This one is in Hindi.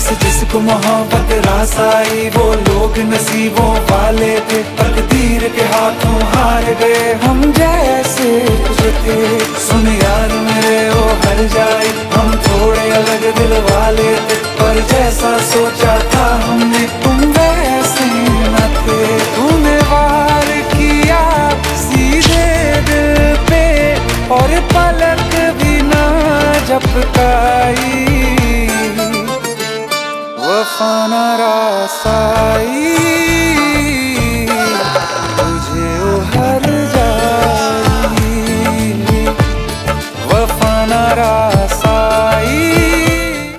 जिसको मोहब्बत रास आई वो लोग नसीबों वाले थे, तकदीर के हाथों हार गए हम जैसे थे। सुन यार मेरे ओ हर जा